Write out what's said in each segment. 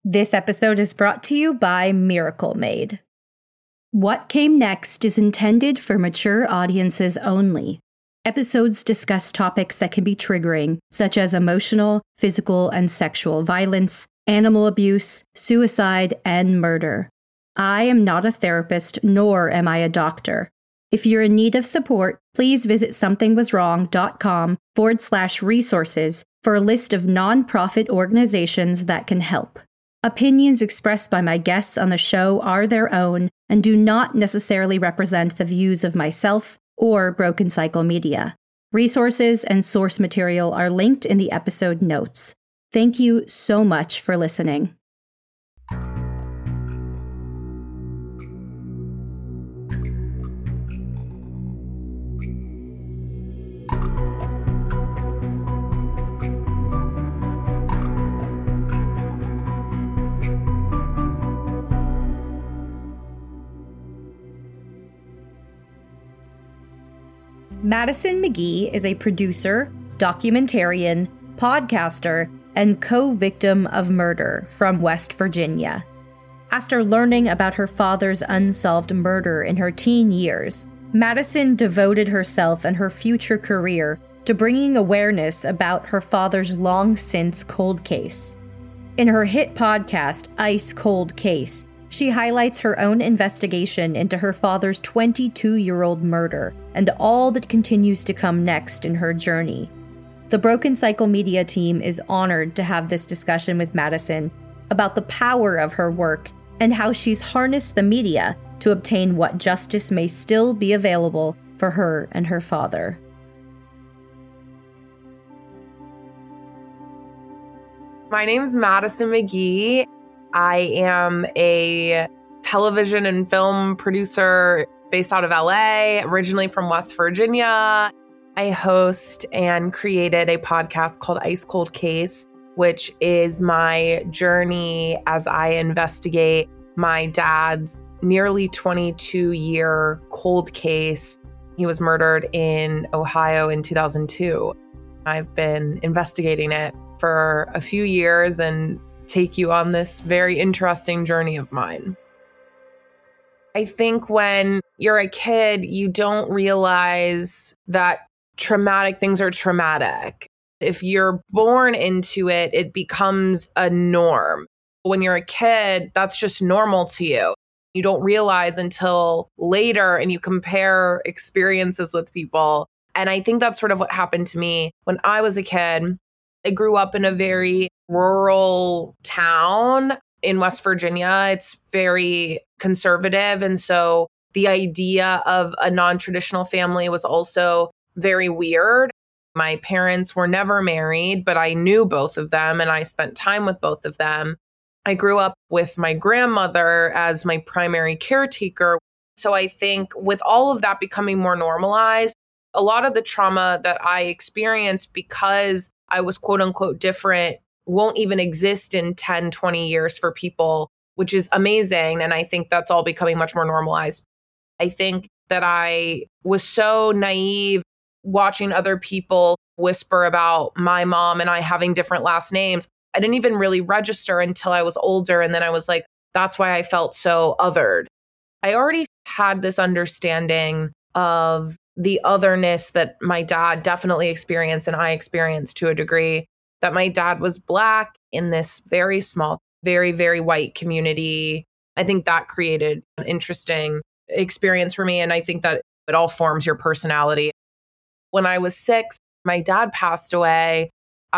This episode is brought to you by Miracle Made. What Came Next is intended for mature audiences only. Episodes discuss topics that can be triggering, such as emotional, physical, and sexual violence, animal abuse, suicide, and murder. I am not a therapist, nor am I a doctor. If you're in need of support, please visit somethingwaswrong.com/resources for a list of nonprofit organizations that can help. Opinions expressed by my guests on the show are their own and do not necessarily represent the views of myself or Broken Cycle Media. Resources and source material are linked in the episode notes. Thank you so much for listening. Madison McGee is a producer, documentarian, podcaster, and co-victim of murder from West Virginia. After learning about her father's unsolved murder in her teen years, Madison devoted herself and her future career to bringing awareness about her father's long-since cold case. In her hit podcast, Ice Cold Case, she highlights her own investigation into her father's 22-year-old murder and all that continues to come next in her journey. The Broken Cycle Media team is honored to have this discussion with Madison about the power of her work and how she's harnessed the media to obtain what justice may still be available for her and her father. My name is Madison McGee. I am a television and film producer based out of LA, originally from West Virginia. I host and created a podcast called Ice Cold Case, which is my journey as I investigate my dad's nearly 22-year cold case. He was murdered in Ohio in 2002. I've been investigating it for a few years and take you on this very interesting journey of mine. I think when you're a kid, you don't realize that traumatic things are traumatic. If you're born into it, it becomes a norm. When you're a kid, that's just normal to you. You don't realize until later and you compare experiences with people. And I think that's sort of what happened to me when I was a kid. I grew up in a very rural town in West Virginia. It's very conservative. And so the idea of a non-traditional family was also very weird. My parents were never married, but I knew both of them and I spent time with both of them. I grew up with my grandmother as my primary caretaker. So I think with all of that becoming more normalized, a lot of the trauma that I experienced because I was quote unquote different won't even exist in 10, 20 years for people, which is amazing. And I think that's all becoming much more normalized. I think that I was so naive watching other people whisper about my mom and I having different last names. I didn't even really register until I was older. And then I was like, that's why I felt so othered. I already had this understanding of the otherness that my dad definitely experienced and I experienced to a degree, that my dad was Black in this very small, very, very white community. I think that created an interesting experience for me. And I think that it all forms your personality. When I was 6, my dad passed away.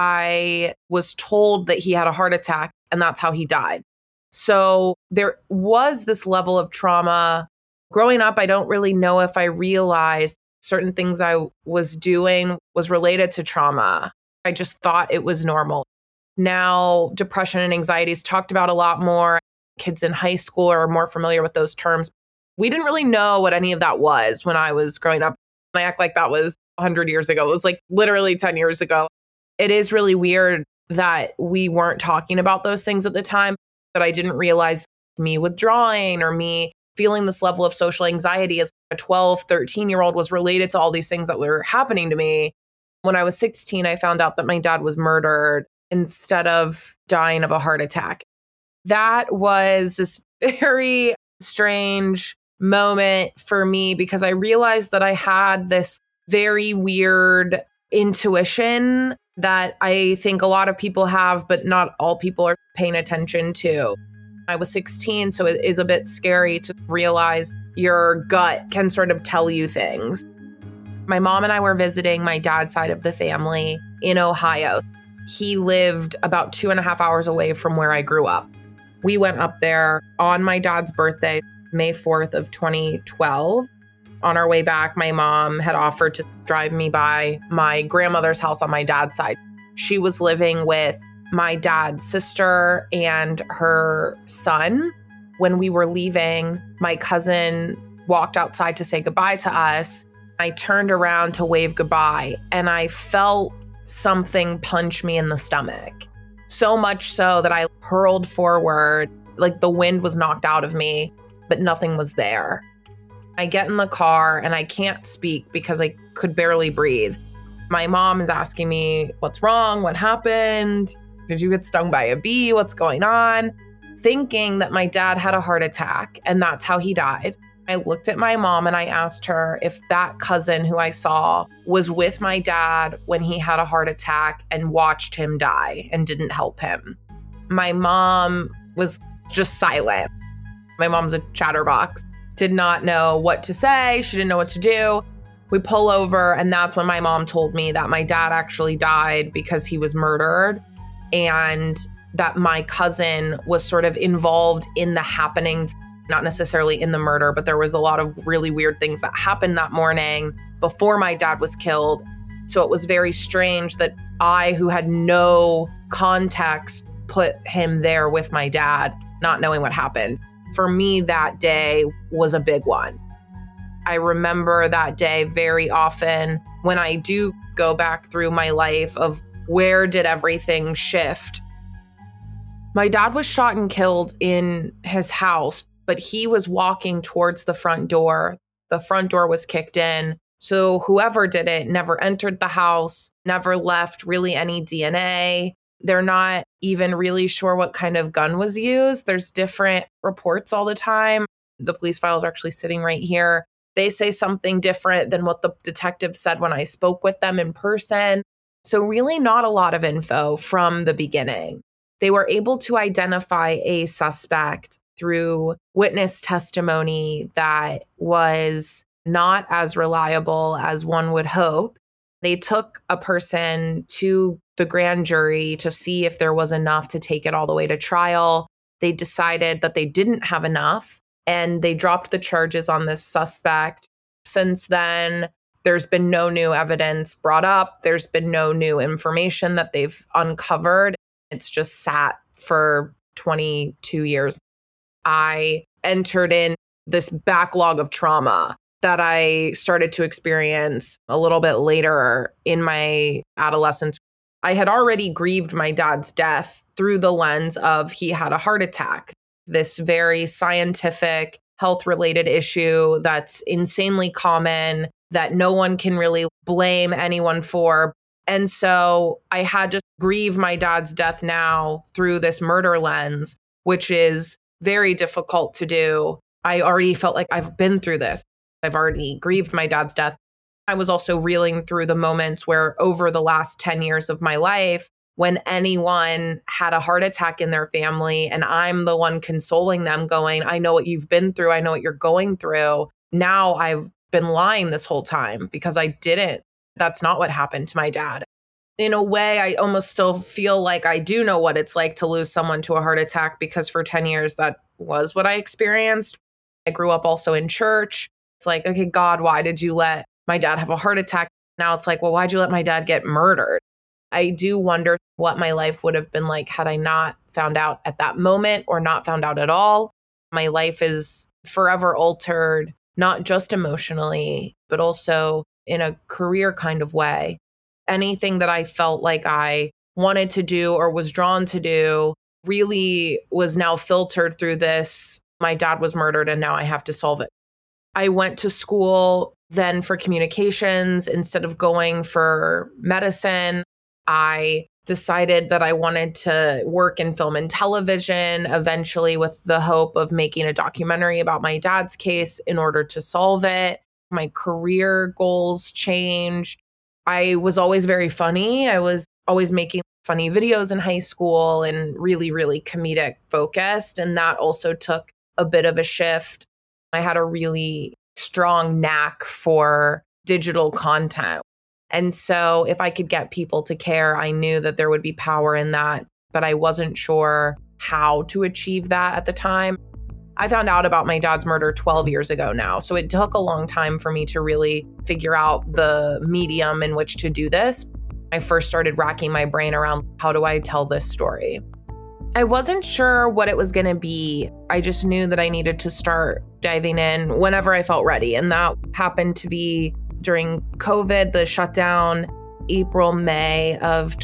I was told that he had a heart attack and that's how he died. So there was this level of trauma. Growing up, I don't really know if I realized certain things I was doing was related to trauma. I just thought it was normal. Now, depression and anxiety is talked about a lot more. Kids in high school are more familiar with those terms. We didn't really know what any of that was when I was growing up. I act like that was 100 years ago. It was like literally 10 years ago. It is really weird that we weren't talking about those things at the time, but I didn't realize me withdrawing or me feeling this level of social anxiety as a 12, 13-year-old was related to all these things that were happening to me. When I was 16, I found out that my dad was murdered instead of dying of a heart attack. that was this very strange moment for me because I realized that I had this very weird intuition that I think a lot of people have, but not all people are paying attention to. I was 16, so it is a bit scary to realize your gut can sort of tell you things. My mom and I were visiting my dad's side of the family in Ohio. He lived about 2.5 hours away from where I grew up. We went up there on my dad's birthday, May 4th of 2012. On our way back, my mom had offered to drive me by my grandmother's house on my dad's side. She was living with my dad's sister and her son. When we were leaving, my cousin walked outside to say goodbye to us. I turned around to wave goodbye, and I felt something punch me in the stomach. So much so that I hurled forward, like the wind was knocked out of me, but nothing was there. I get in the car and I can't speak because I could barely breathe. My mom is asking me, what's wrong? What happened? Did you get stung by a bee? What's going on? Thinking that my dad had a heart attack and that's how he died. I looked at my mom and I asked her if that cousin who I saw was with my dad when he had a heart attack and watched him die and didn't help him. My mom was just silent. My mom's a chatterbox. Did not know what to say. She didn't know what to do. We pull over, and that's when my mom told me that my dad actually died because he was murdered, and that my cousin was sort of involved in the happenings, not necessarily in the murder, but there was a lot of really weird things that happened that morning before my dad was killed. So it was very strange that I, who had no context, put him there with my dad, not knowing what happened. For me, that day was a big one. I remember that day very often when I do go back through my life of where did everything shift. My dad was shot and killed in his house, but he was walking towards the front door. The front door was kicked in. So whoever did it never entered the house, never left really any DNA. They're not even really sure what kind of gun was used. There's different reports all the time. The police files are actually sitting right here. They say something different than what the detective said when I spoke with them in person. So really not a lot of info from the beginning. They were able to identify a suspect through witness testimony that was not as reliable as one would hope. They took a person to the grand jury to see if there was enough to take it all the way to trial. They decided that they didn't have enough, and they dropped the charges on this suspect. Since then, there's been no new evidence brought up. There's been no new information that they've uncovered. It's just sat for 22 years. I entered in this backlog of trauma that I started to experience a little bit later in my adolescence. I had already grieved my dad's death through the lens of he had a heart attack, this very scientific, health-related issue that's insanely common, that no one can really blame anyone for. And so I had to grieve my dad's death now through this murder lens, which is very difficult to do. I already felt like I've been through this. I've already grieved my dad's death. I was also reeling through the moments where over the last 10 years of my life, when anyone had a heart attack in their family and I'm the one consoling them going, I know what you've been through. I know what you're going through. Now I've been lying this whole time because I didn't. That's not what happened to my dad. In a way, I almost still feel like I do know what it's like to lose someone to a heart attack because for 10 years, that was what I experienced. I grew up also in church. It's like, okay, God, why did you let my dad have a heart attack? Now it's like, well, why'd you let my dad get murdered? I do wonder what my life would have been like had I not found out at that moment or not found out at all. My life is forever altered, not just emotionally, but also in a career kind of way. Anything that I felt like I wanted to do or was drawn to do really was now filtered through this. My dad was murdered and now I have to solve it. I went to school then for communications instead of going for medicine. I decided that I wanted to work in film and television, eventually with the hope of making a documentary about my dad's case in order to solve it. My career goals changed. I was always very funny. I was always making funny videos in high school and really, really comedic focused. And that also took a bit of a shift. I had a really strong knack for digital content. And so if I could get people to care, I knew that there would be power in that, but I wasn't sure how to achieve that at the time. I found out about my dad's murder 12 years ago now. So it took a long time for me to really figure out the medium in which to do this. I first started racking my brain around, how do I tell this story? I wasn't sure what it was going to be. I just knew that I needed to start diving in whenever I felt ready. And that happened to be during COVID, the shutdown, April, May of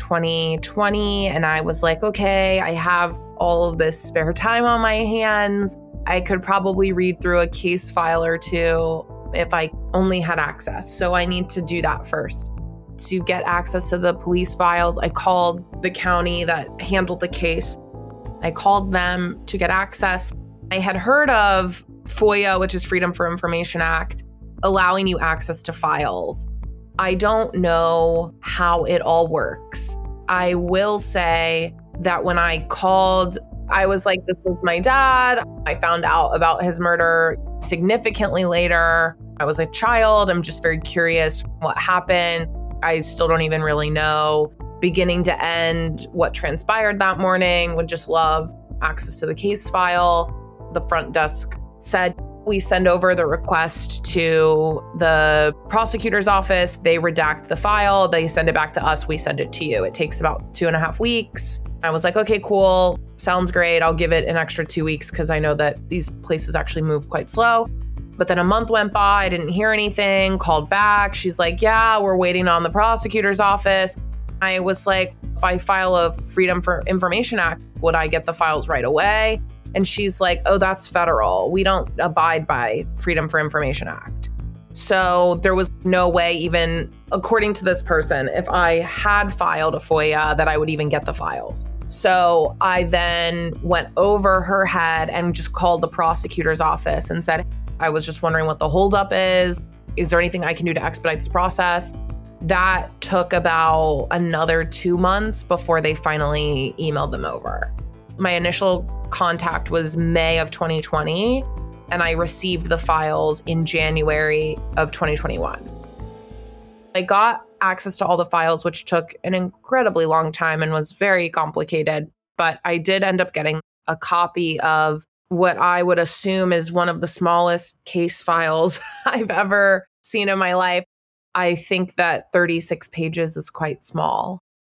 2020. And I was like, okay, I have all of this spare time on my hands. I could probably read through a case file or two if I only had access. So I need to do that first. To get access to the police files, I called the county that handled the case. I called them to get access. I had heard of FOIA, which is Freedom for Information Act, allowing you access to files. I don't know how it all works. I will say that when I called, I was like, this was my dad. I found out about his murder significantly later. I was a child. I'm just very curious what happened. I still don't even really know, beginning to end, what transpired that morning. Would just love access to the case file. The front desk said, we send over the request to the prosecutor's office. They redact the file. They send it back to us. We send it to you. It takes about 2.5 weeks. I was like, okay, cool. Sounds great. I'll give it an extra 2 weeks because I know that these places actually move quite slow. But then a month went by. I didn't hear anything, called back. She's like, yeah, we're waiting on the prosecutor's office. I was like, if I file a Freedom for Information Act, would I get the files right away? And she's like, oh, that's federal. We don't abide by Freedom for Information Act. So there was no way, even according to this person, if I had filed a FOIA, that I would even get the files. So I then went over her head and just called the prosecutor's office and said, I was just wondering what the holdup is. Is there anything I can do to expedite this process? That took about another 2 months before they finally emailed them over. My initial contact was May of 2020, and I received the files in January of 2021. I got access to all the files, which took an incredibly long time and was very complicated, but I did end up getting a copy of what I would assume is one of the smallest case files I've ever seen in my life. I think that 36 pages is quite small.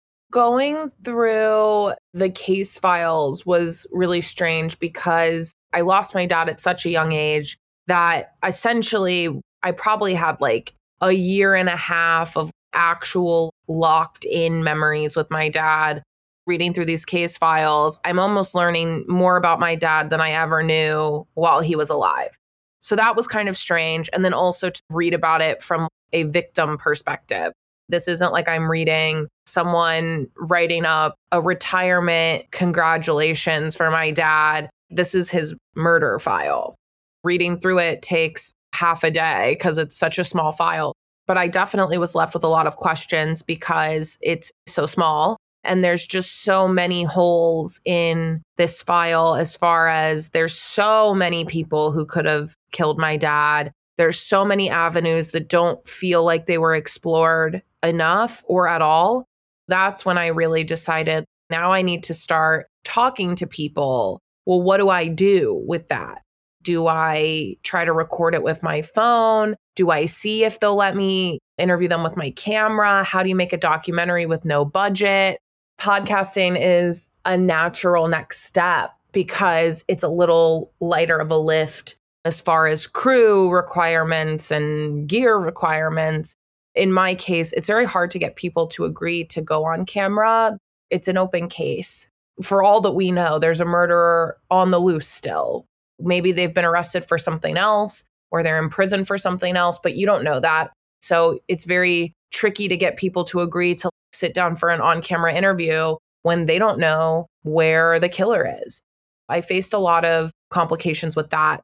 Going through the case files was really strange because I lost my dad at such a young age that essentially I probably had like a year and a half of actual locked in memories with my dad. Reading through these case files, I'm almost learning more about my dad than I ever knew while he was alive. So that was kind of strange. And then also to read about it from a victim perspective. This isn't like I'm reading someone writing up a retirement congratulations for my dad. This is his murder file. Reading through it takes half a day because it's such a small file. But I definitely was left with a lot of questions because it's so small. And there's just so many holes in this file as far as there's so many people who could have killed my dad. There's so many avenues that don't feel like they were explored enough or at all. That's when I really decided now I need to start talking to people. Well, what do I do with that? Do I try to record it with my phone? Do I see if they'll let me interview them with my camera? How do you make a documentary with no budget? Podcasting is a natural next step because it's a little lighter of a lift as far as crew requirements and gear requirements. In my case, it's very hard to get people to agree to go on camera. It's an open case. For all that we know, there's a murderer on the loose still. Maybe they've been arrested for something else or they're in prison for something else, but you don't know that. So it's very tricky to get people to agree to sit down for an on-camera interview when they don't know where the killer is. I faced a lot of complications with that.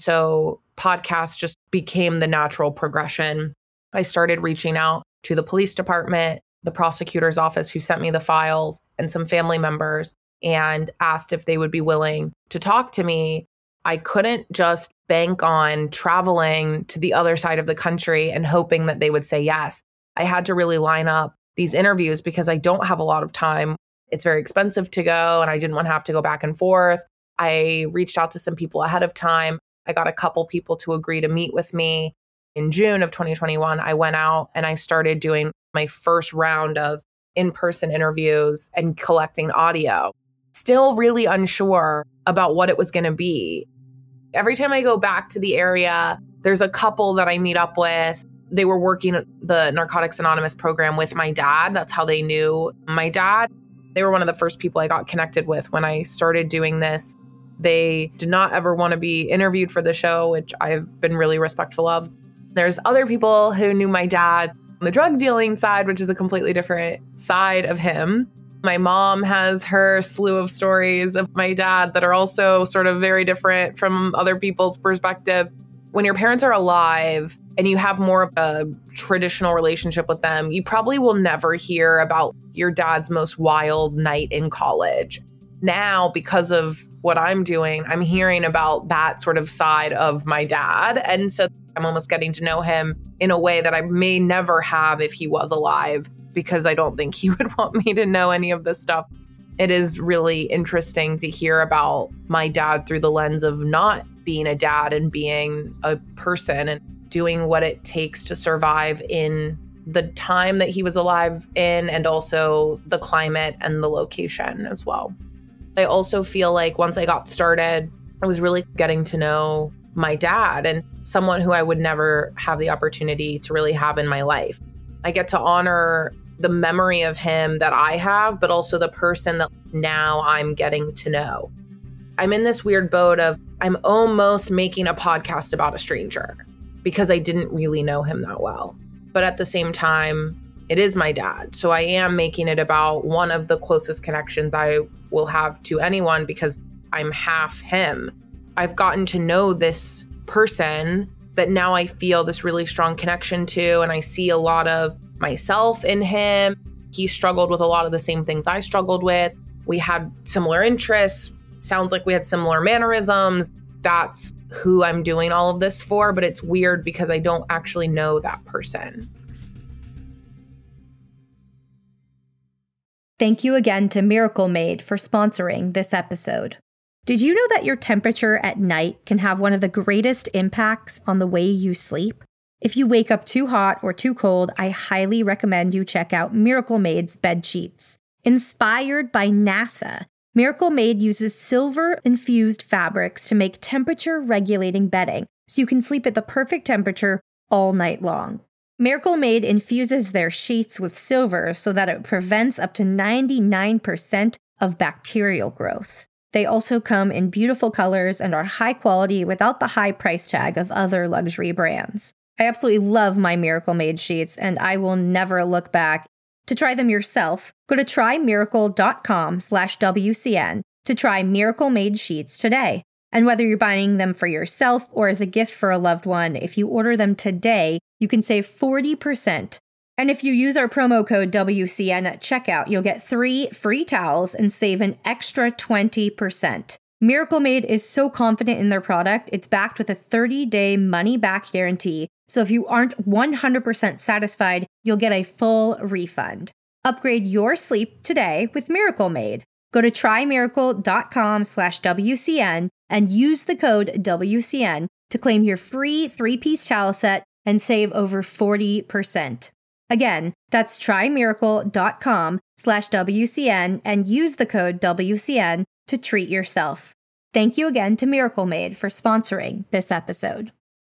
So podcasts just became the natural progression. I started reaching out to the police department, the prosecutor's office who sent me the files, and some family members, and asked if they would be willing to talk to me. I couldn't just bank on traveling to the other side of the country and hoping that they would say yes. I had to really line up these interviews because I don't have a lot of time. It's very expensive to go, and I didn't want to have to go back and forth. I reached out to some people ahead of time. I got a couple people to agree to meet with me. In June of 2021, I went out and I started doing my first round of in-person interviews and collecting audio. Still really unsure about what it was going to be. Every time I go back to the area, there's a couple that I meet up with. They were working the Narcotics Anonymous program with my dad. That's how they knew my dad. They were one of the first people I got connected with when I started doing this. They did not ever want to be interviewed for the show, which I've been really respectful of. There's other people who knew my dad on the drug dealing side, which is a completely different side of him. My mom has her slew of stories of my dad that are also sort of very different from other people's perspective. When your parents are alive and you have more of a traditional relationship with them, you probably will never hear about your dad's most wild night in college. Now, because of what I'm doing, I'm hearing about that sort of side of my dad. And so I'm almost getting to know him in a way that I may never have if he was alive, because I don't think he would want me to know any of this stuff. It is really interesting to hear about my dad through the lens of not being a dad and being a person and doing what it takes to survive in the time that he was alive in, and also the climate and the location as well. I also feel like once I got started, I was really getting to know my dad, and someone who I would never have the opportunity to really have in my life. I get to honor the memory of him that I have, but also the person that now I'm getting to know. I'm in this weird boat of I'm almost making a podcast about a stranger because I didn't really know him that well. But at the same time, it is my dad. So I am making it about one of the closest connections I will have to anyone because I'm half him. I've gotten to know this person that now I feel this really strong connection to, and I see a lot of myself in him. He struggled with a lot of the same things I struggled with. We had similar interests. Sounds like we had similar mannerisms. That's who I'm doing all of this for, but it's weird because I don't actually know that person. Thank you again to Miracle Made for sponsoring this episode. Did you know that your temperature at night can have one of the greatest impacts on the way you sleep? If you wake up too hot or too cold, I highly recommend you check out Miracle Made's bed sheets. Inspired by NASA, Miracle Made uses silver-infused fabrics to make temperature-regulating bedding, so you can sleep at the perfect temperature all night long. Miracle Made infuses their sheets with silver so that it prevents up to 99% of bacterial growth. They also come in beautiful colors and are high quality without the high price tag of other luxury brands. I absolutely love my Miracle Made sheets, and I will never look back. To try them yourself, go to trymiracle.com/WCN to try Miracle Made sheets today. And whether you're buying them for yourself or as a gift for a loved one, if you order them today, you can save 40%. And if you use our promo code WCN at checkout, you'll get 3 free towels and save an extra 20%. Miracle Made is so confident in their product, it's backed with a 30-day money-back guarantee. So if you aren't 100% satisfied, you'll get a full refund. Upgrade your sleep today with Miracle Made. Go to trymiracle.com/WCN and use the code WCN to claim your free 3-piece towel set and save over 40%. Again, that's trymiracle.com/WCN and use the code WCN to treat yourself. Thank you again to Miracle Made for sponsoring this episode.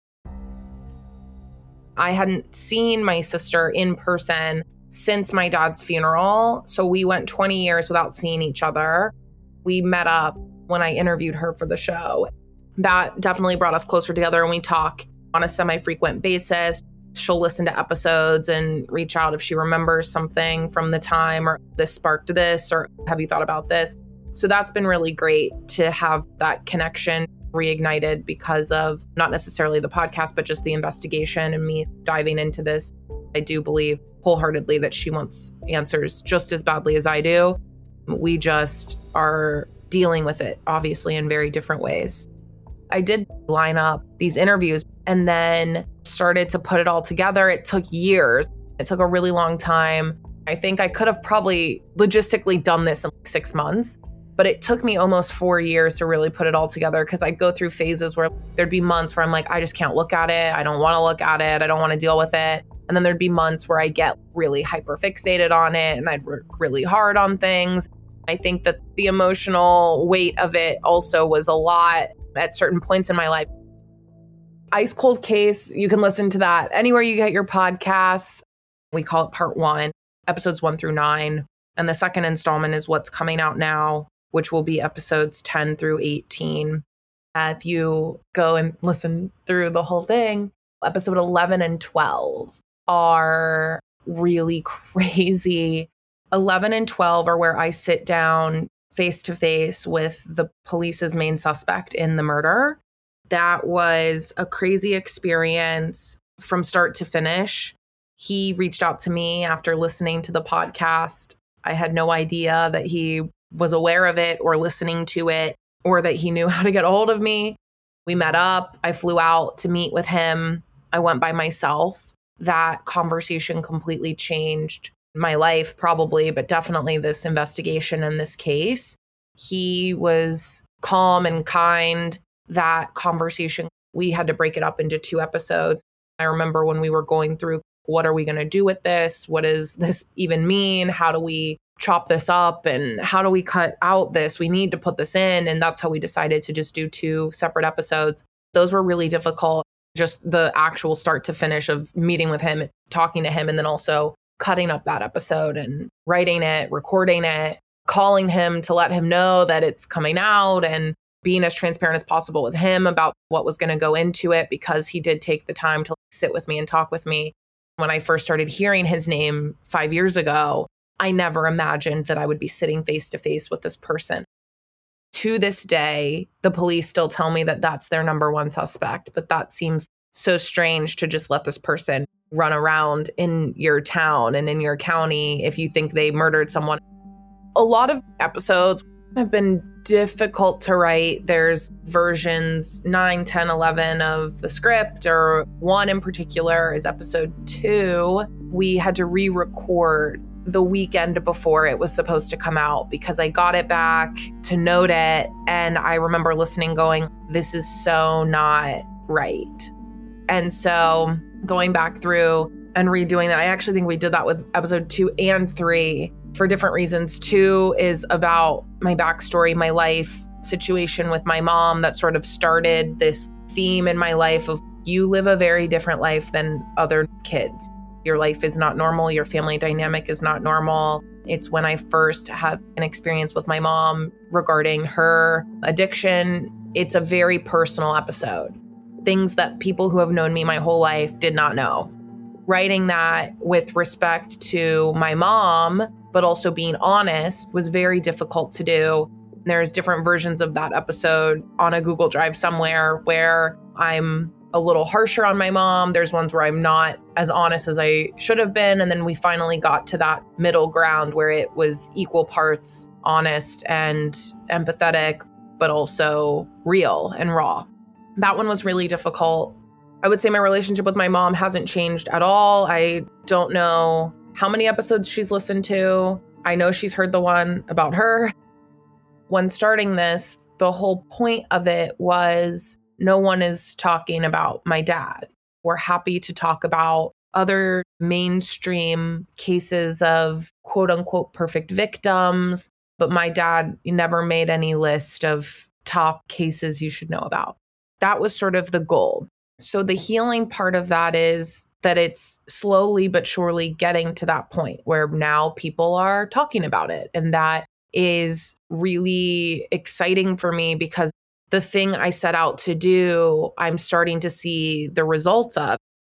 I hadn't seen my sister in person since my dad's funeral. So we went 20 years without seeing each other. We met up when I interviewed her for the show. That definitely brought us closer together, and we talk on a semi-frequent basis. she'll listen to episodes and reach out if she remembers something from the time, or this sparked this, or have you thought about this? So that's been really great to have that connection reignited because of not necessarily the podcast, but just the investigation and me diving into this. I do believe wholeheartedly that she wants answers just as badly as I do. We just are dealing with it, obviously, in very different ways. I did line up these interviews and then started to put it all together. It took years. It took a really long time. I think I could have probably logistically done this in 6 months, but it took me almost 4 years to really put it all together, because I'd go through phases where there'd be months where I'm like, I just can't look at it. I don't want to look at it. I don't want to deal with it. And then there'd be months where I get really hyper fixated on it and I'd work really hard on things. I think that the emotional weight of it also was a lot at certain points in my life. Ice Cold Case, you can listen to that anywhere you get your podcasts. We call it part 1, episodes 1 through 9. And the second installment is what's coming out now, which will be episodes 10 through 18. If you go and listen through the whole thing, episode 11 and 12 are really crazy. 11 and 12 are where I sit down face to face with the police's main suspect in the murder. That was a crazy experience from start to finish. He reached out to me after listening to the podcast. I had no idea that he was aware of it or listening to it, or that he knew how to get a hold of me. We met up. I flew out to meet with him. I went by myself. That conversation completely changed my life, probably, but definitely this investigation and this case. He was calm and kind. That conversation, we had to break it up into 2 episodes. I remember when we were going through, what are we going to do with this? What does this even mean? How do we chop this up? And how do we cut out this? We need to put this in. And that's how we decided to just do 2 separate episodes. Those were really difficult. Just the actual start to finish of meeting with him, talking to him, and then also cutting up that episode and writing it, recording it, calling him to let him know that it's coming out, and being as transparent as possible with him about what was going to go into it, because he did take the time to sit with me and talk with me. When I first started hearing his name 5 years ago, I never imagined that I would be sitting face to face with this person. To this day, the police still tell me that that's their number 1 suspect, but that seems so strange to just let this person run around in your town and in your county if you think they murdered someone. A lot of episodes have been difficult to write. There's versions 9, 10, 11 of the script, or one in particular is episode 2. We had to re-record the weekend before it was supposed to come out because I got it back to note it. And I remember listening going, this is so not right. And so going back through and redoing that, I actually think we did that with episode 2 and 3 for different reasons. 2 is about my backstory, my life situation with my mom that sort of started this theme in my life of, you live a very different life than other kids. Your life is not normal. Your family dynamic is not normal. It's when I first had an experience with my mom regarding her addiction. It's a very personal episode. Things that people who have known me my whole life did not know. Writing that with respect to my mom, but also being honest, was very difficult to do. There's different versions of that episode on a Google Drive somewhere where I'm a little harsher on my mom. There's ones where I'm not as honest as I should have been. And then we finally got to that middle ground where it was equal parts honest and empathetic, but also real and raw. That one was really difficult. I would say my relationship with my mom hasn't changed at all. I don't know how many episodes she's listened to. I know she's heard the one about her. When starting this, the whole point of it was no one is talking about my dad. We're happy to talk about other mainstream cases of quote unquote perfect victims, but my dad never made any list of top cases you should know about. That was sort of the goal. So the healing part of that is that it's slowly but surely getting to that point where now people are talking about it. And that is really exciting for me because the thing I set out to do, I'm starting to see the results of.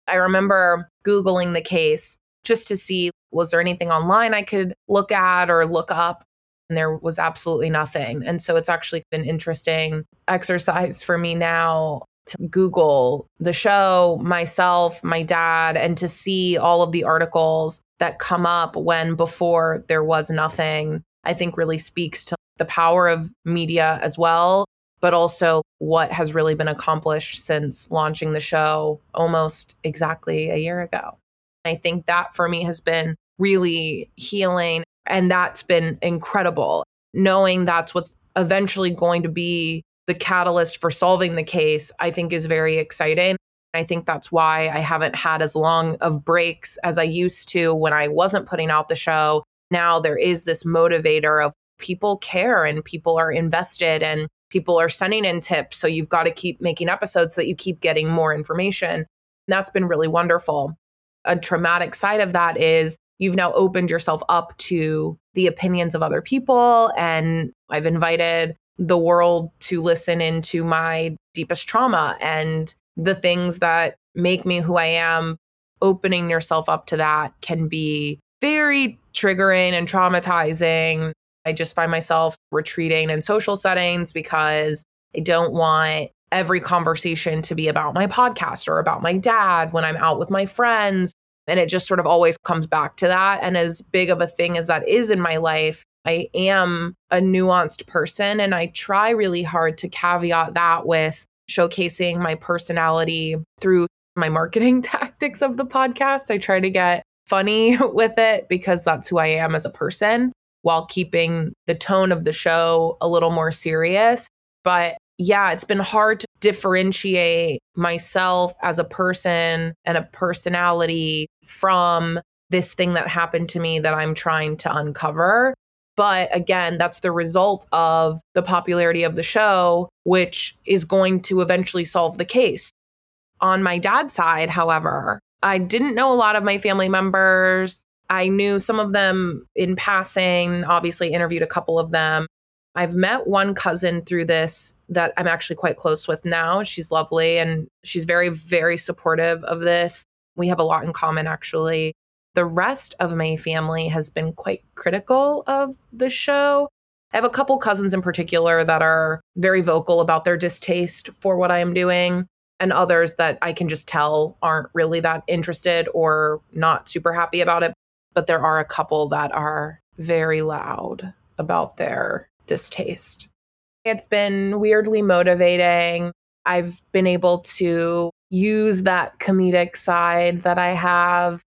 I remember Googling the case just to see, was there anything online I could look at or look up? And there was absolutely nothing. And so it's actually been interesting exercise for me now to Google the show, myself, my dad, and to see all of the articles that come up when before there was nothing, I think really speaks to the power of media as well, but also what has really been accomplished since launching the show almost exactly a year ago. I think that for me has been really healing, and that's been incredible. Knowing that's what's eventually going to be the catalyst for solving the case, I think is very exciting. I think that's why I haven't had as long of breaks as I used to when I wasn't putting out the show. Now there is this motivator of people care and people are invested and people are sending in tips. So you've got to keep making episodes so that you keep getting more information. And that's been really wonderful. A traumatic side of that is you've now opened yourself up to the opinions of other people. And I've invited the world to listen into my deepest trauma and the things that make me who I am. Opening yourself up to that can be very triggering and traumatizing. I just find myself retreating in social settings because I don't want every conversation to be about my podcast or about my dad when I'm out with my friends. And it just sort of always comes back to that. And as big of a thing as that is in my life, I am a nuanced person. And I try really hard to caveat that with showcasing my personality through my marketing tactics of the podcast. I try to get funny with it because that's who I am as a person, while keeping the tone of the show a little more serious. But yeah, it's been hard to differentiate myself as a person and a personality from this thing that happened to me that I'm trying to uncover. But again, that's the result of the popularity of the show, which is going to eventually solve the case. On my dad's side, however, I didn't know a lot of my family members. I knew some of them in passing, obviously interviewed a couple of them. I've met one cousin through this that I'm actually quite close with now. She's lovely and she's very, very supportive of this. We have a lot in common, actually. The rest of my family has been quite critical of the show. I have a couple cousins in particular that are very vocal about their distaste for what I am doing, and others that I can just tell aren't really that interested or not super happy about it. But there are a couple that are very loud about their distaste. It's been weirdly motivating. I've been able to use that comedic side that I have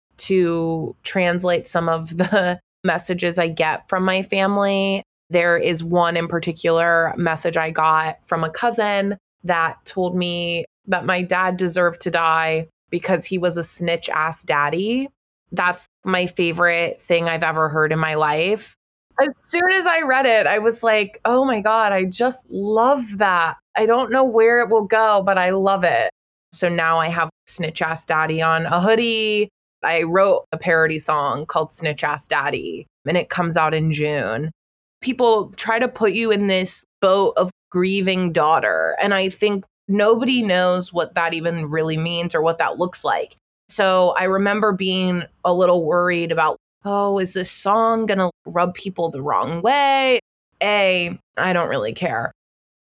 to translate some of the messages I get from my family. There is one in particular message I got from a cousin that told me that my dad deserved to die because he was a snitch ass daddy. That's my favorite thing I've ever heard in my life. As soon as I read it, I was like, oh my God, I just love that. I don't know where it will go, but I love it. So now I have Snitch Ass Daddy on a hoodie. I wrote a parody song called Snitch Ass Daddy, and it comes out in June. People try to put you in this boat of grieving daughter. And I think nobody knows what that even really means or what that looks like. So I remember being a little worried about, oh, is this song going to rub people the wrong way? A, I don't really care.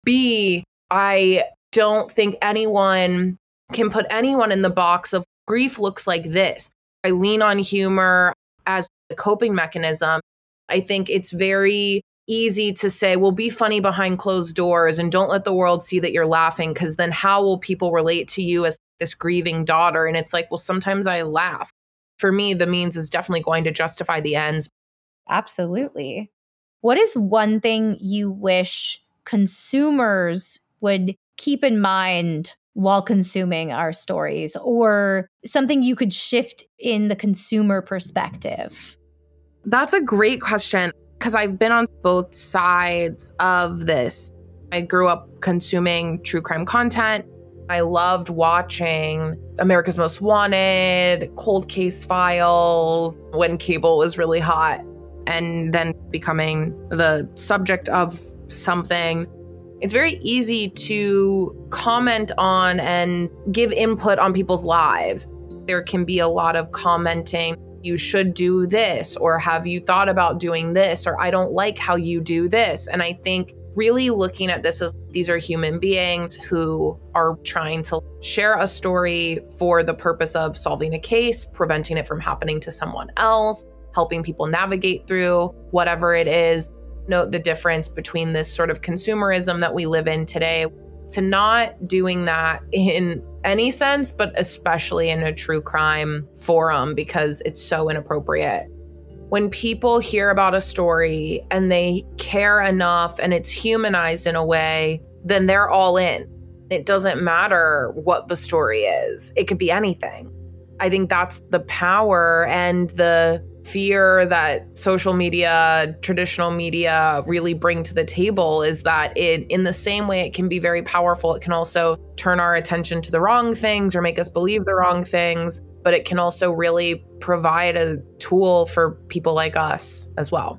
B, I don't think anyone can put anyone in the box of grief looks like this. I lean on humor as a coping mechanism. I think it's very easy to say, well, be funny behind closed doors and don't let the world see that you're laughing, because then how will people relate to you as this grieving daughter? And it's like, well, sometimes I laugh. For me, the means is definitely going to justify the ends. Absolutely. What is one thing you wish consumers would keep in mind while consuming our stories, or something you could shift in the consumer perspective? That's a great question, because I've been on both sides of this. I grew up consuming true crime content. I loved watching America's Most Wanted, Cold Case Files, when cable was really hot, and then becoming the subject of something. It's very easy to comment on and give input on people's lives. there can be a lot of commenting, you should do this, or have you thought about doing this, or I don't like how you do this. And I think really looking at this as these are human beings who are trying to share a story for the purpose of solving a case, preventing it from happening to someone else, helping people navigate through whatever it is. Note the difference between this sort of consumerism that we live in today to not doing that in any sense, but especially in a true crime forum, because it's so inappropriate. When people hear about a story and they care enough and it's humanized in a way, then they're all in. It doesn't matter what the story is. It could be anything. I think that's the power and the fear that social media, traditional media really bring to the table, is that in the same way it can be very powerful, it can also turn our attention to the wrong things or make us believe the wrong things, but it can also really provide a tool for people like us as well.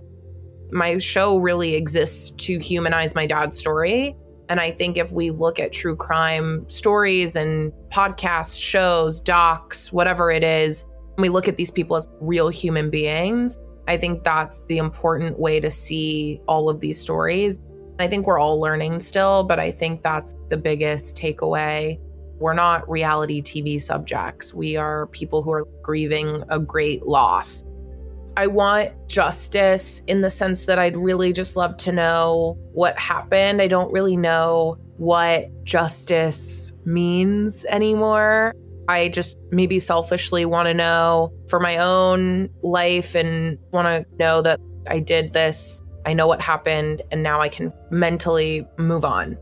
My show really exists to humanize my dad's story. And I think if we look at true crime stories and podcasts, shows, docs, whatever it is, we look at these people as real human beings, I think that's the important way to see all of these stories. I think we're all learning still, but I think that's the biggest takeaway. We're not reality TV subjects. We are people who are grieving a great loss. I want justice in the sense that I'd really just love to know what happened. I don't really know what justice means anymore. I just maybe selfishly want to know for my own life and want to know that I did this, I know what happened, and now I can mentally move on.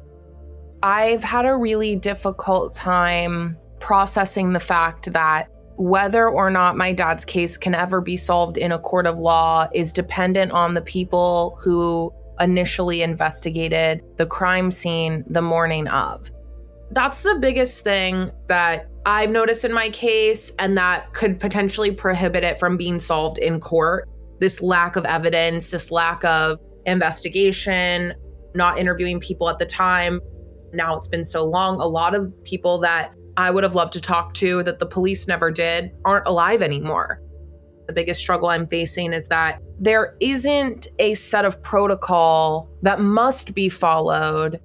I've had a really difficult time processing the fact that whether or not my dad's case can ever be solved in a court of law is dependent on the people who initially investigated the crime scene the morning of. That's the biggest thing that I've noticed in my case, and that could potentially prohibit it from being solved in court. This lack of evidence, this lack of investigation, not interviewing people at the time. Now it's been so long, a lot of people that I would have loved to talk to that the police never did aren't alive anymore. The biggest struggle I'm facing is that there isn't a set of protocol that must be followed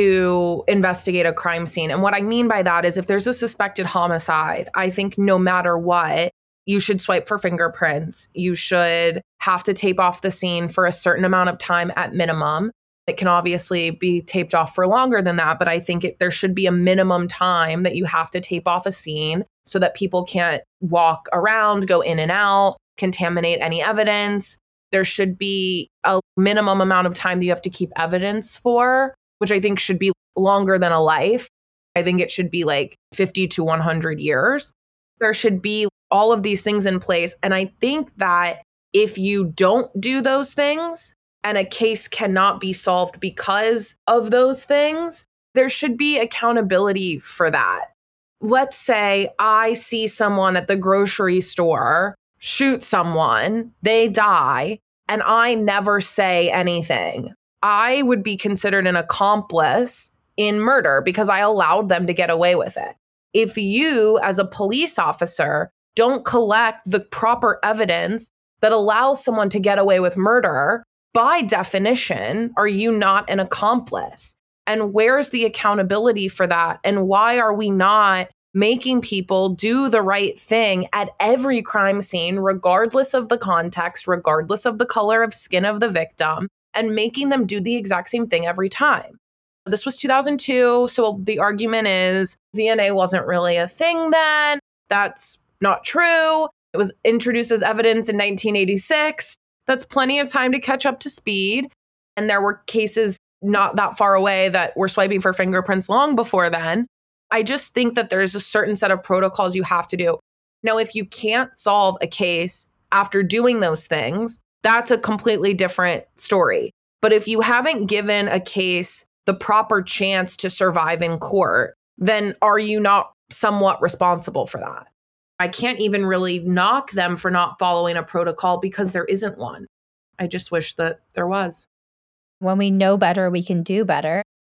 to investigate a crime scene. And what I mean by that is if there's a suspected homicide, I think no matter what, you should swipe for fingerprints. You should have to tape off the scene for a certain amount of time at minimum. It can obviously be taped off for longer than that, but I think there should be a minimum time that you have to tape off a scene so that people can't walk around, go in and out, contaminate any evidence. There should be a minimum amount of time that you have to keep evidence for, which I think should be longer than a life. I think it should be like 50 to 100 years. There should be all of these things in place. And I think that if you don't do those things and a case cannot be solved because of those things, there should be accountability for that. Let's say I see someone at the grocery store shoot someone, they die, and I never say anything. I would be considered an accomplice in murder because I allowed them to get away with it. If you, as a police officer, don't collect the proper evidence that allows someone to get away with murder, by definition, are you not an accomplice? And where's the accountability for that? And why are we not making people do the right thing at every crime scene, regardless of the context, regardless of the color of skin of the victim, and making them do the exact same thing every time? This was 2002, so the argument is DNA wasn't really a thing then. That's not true. It was introduced as evidence in 1986. That's plenty of time to catch up to speed. And there were cases not that far away that were swiping for fingerprints long before then. I just think that there's a certain set of protocols you have to do. Now, if you can't solve a case after doing those things, that's a completely different story. But if you haven't given a case the proper chance to survive in court, then are you not somewhat responsible for that? I can't even really knock them for not following a protocol because there isn't one. I just wish that there was. When we know better, we can do better.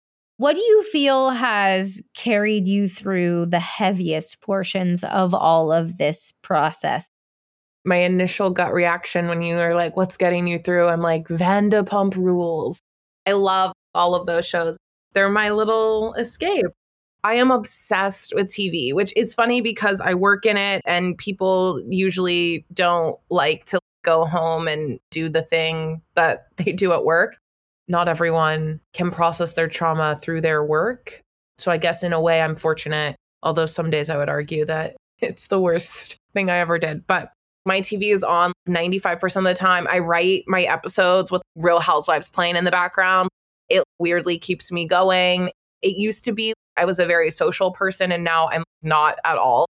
What do you feel has carried you through the heaviest portions of all of this process? My initial gut reaction when you are like, what's getting you through? I'm like, Vanderpump Rules. I love all of those shows. They're my little escape. I am obsessed with TV, which is funny because I work in it and people usually don't like to go home and do the thing that they do at work. Not everyone can process their trauma through their work. So I guess in a way I'm fortunate, although some days I would argue that it's the worst thing I ever did. But my TV is on 95% of the time. I write my episodes with Real Housewives playing in the background. It weirdly keeps me going. It used to be I was a very social person and now I'm not at all.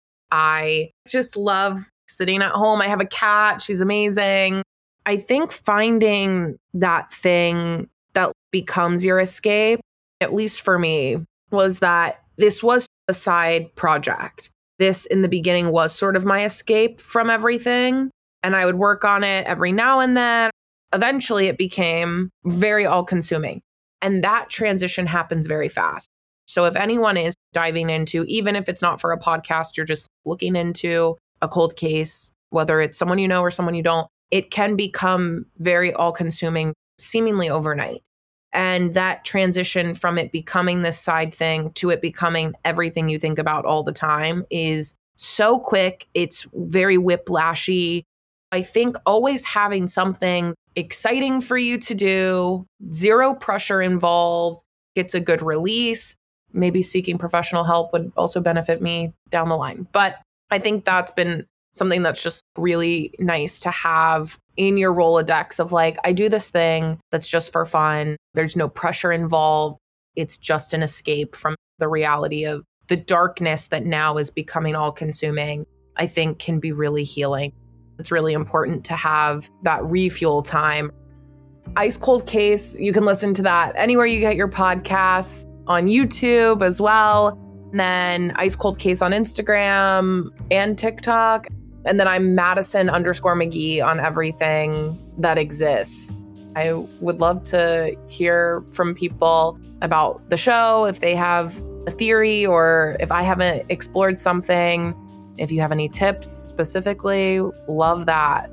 I just love sitting at home. I have a cat. She's amazing. I think finding that thing that becomes your escape, at least for me, was that this was a side project. This in the beginning was sort of my escape from everything. And I would work on it every now and then. Eventually it became very all-consuming. And that transition happens very fast. So if anyone is diving into, even if it's not for a podcast, you're just looking into a cold case, whether it's someone you know or someone you don't, it can become very all-consuming seemingly overnight. And that transition from it becoming this side thing to it becoming everything you think about all the time is so quick. It's very whiplashy. I think always having something exciting for you to do, zero pressure involved, gets a good release. Maybe seeking professional help would also benefit me down the line. But I think that's been something that's just really nice to have in your Rolodex of like, I do this thing that's just for fun. There's no pressure involved. It's just an escape from the reality of the darkness that now is becoming all consuming, I think can be really healing. It's really important to have that refuel time. Ice Cold Case, you can listen to that anywhere you get your podcasts, on YouTube as well. And then Ice Cold Case on Instagram and TikTok. And then I'm Madison_McGee on everything that exists. I would love to hear from people about the show, if they have a theory or if I haven't explored something. If you have any tips specifically, love that.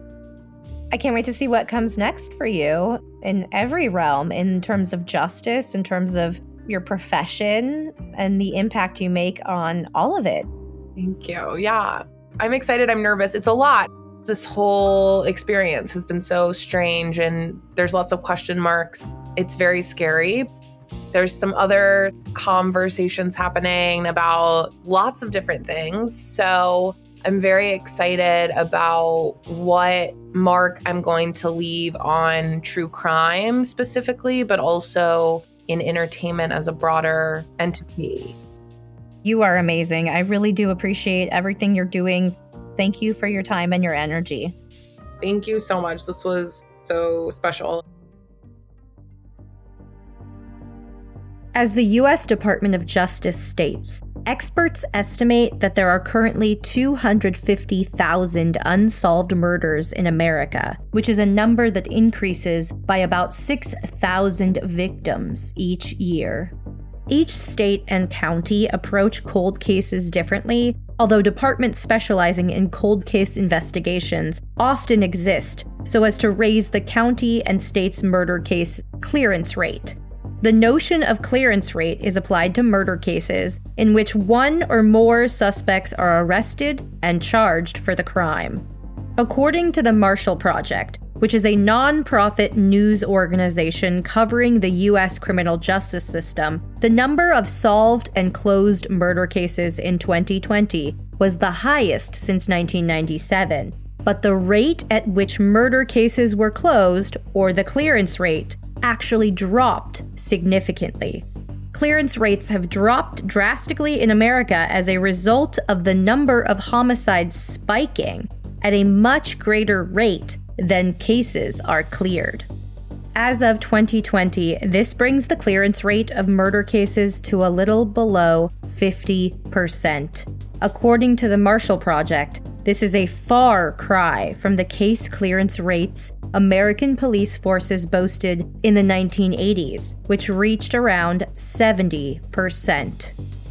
I can't wait to see what comes next for you in every realm, in terms of justice, in terms of your profession, and the impact you make on all of it. Thank you. Yeah. I'm excited. I'm nervous. It's a lot. This whole experience has been so strange and there's lots of question marks. It's very scary. There's some other conversations happening about lots of different things. So I'm very excited about what mark I'm going to leave on true crime specifically, but also in entertainment as a broader entity. You are amazing. I really do appreciate everything you're doing. Thank you for your time and your energy. Thank you so much. This was so special. As the U.S. Department of Justice states, experts estimate that there are currently 250,000 unsolved murders in America, which is a number that increases by about 6,000 victims each year. Each state and county approach cold cases differently, although departments specializing in cold case investigations often exist so as to raise the county and state's murder case clearance rate. The notion of clearance rate is applied to murder cases in which one or more suspects are arrested and charged for the crime. According to the Marshall Project, which is a non-profit news organization covering the U.S. criminal justice system, the number of solved and closed murder cases in 2020 was the highest since 1997, but the rate at which murder cases were closed, or the clearance rate, actually dropped significantly. Clearance rates have dropped drastically in America as a result of the number of homicides spiking at a much greater rate than cases are cleared. As of 2020, this brings the clearance rate of murder cases to a little below 50%. According to the Marshall Project, this is a far cry from the case clearance rates American police forces boasted in the 1980s, which reached around 70%.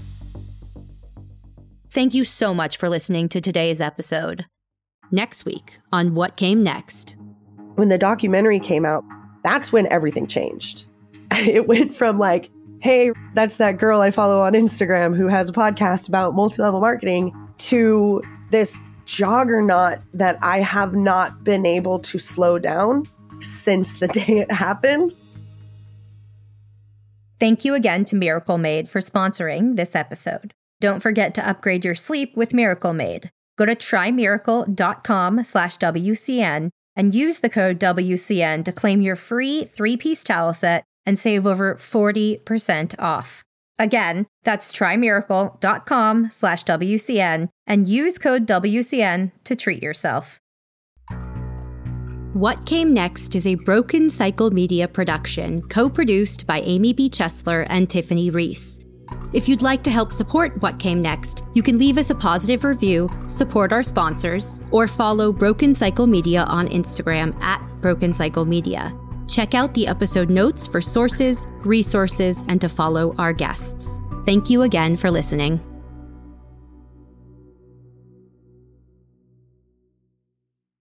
Thank you so much for listening to today's episode. Next week on What Came Next. When the documentary came out, that's when everything changed. It went from like, hey, that's that girl I follow on Instagram who has a podcast about multi-level marketing, to this juggernaut that I have not been able to slow down since the day it happened. Thank you again to Miracle Made for sponsoring this episode. Don't forget to upgrade your sleep with Miracle Made. Go to trymiracle.com/WCN and use the code WCN to claim your free 3-piece towel set and save over 40% off. Again, that's trymiracle.com/WCN and use code WCN to treat yourself. What Came Next is a Broken Cycle Media production, co-produced by Amy B. Chesler and Tiffany Reese. If you'd like to help support What Came Next, you can leave us a positive review, support our sponsors, or follow Broken Cycle Media on Instagram @Broken Cycle Media. Check out the episode notes for sources, resources, and to follow our guests. Thank you again for listening.